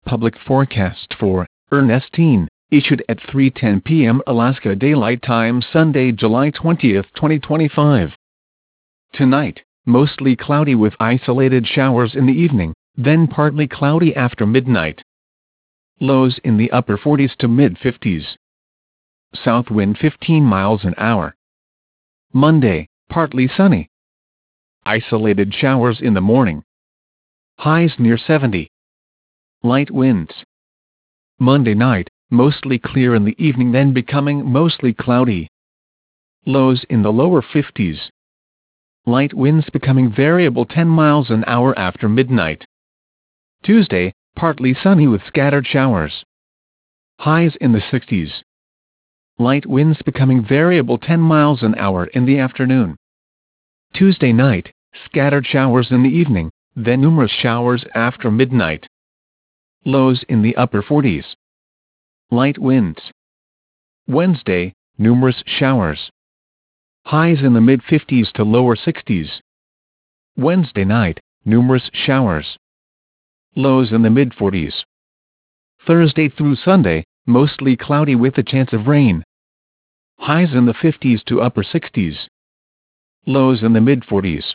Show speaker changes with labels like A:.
A: Public forecast for Ernestine, issued at 3:10 p.m. Alaska Daylight Time Sunday, July 20, 2025. Tonight, mostly cloudy with isolated showers in the evening, then partly cloudy after midnight. Lows in the upper 40s to mid-50s. South wind 15 miles an hour. Monday, partly sunny. Isolated showers in the morning. Highs near 70. Light winds. Monday night, mostly clear in the evening, then becoming mostly cloudy. Lows in the lower 50s. Light winds becoming variable 10 miles an hour after midnight. Tuesday, partly sunny with scattered showers. Highs in the 60s. Light winds becoming variable 10 miles an hour in the afternoon. Tuesday night, scattered showers in the evening, then numerous showers after midnight. Lows in the upper 40s. Light winds. Wednesday, numerous showers. Highs in the mid-50s to lower 60s. Wednesday night, numerous showers. Lows in the mid-40s. Thursday through Sunday, mostly cloudy with a chance of rain. Highs in the 50s to upper 60s. Lows in the mid-40s.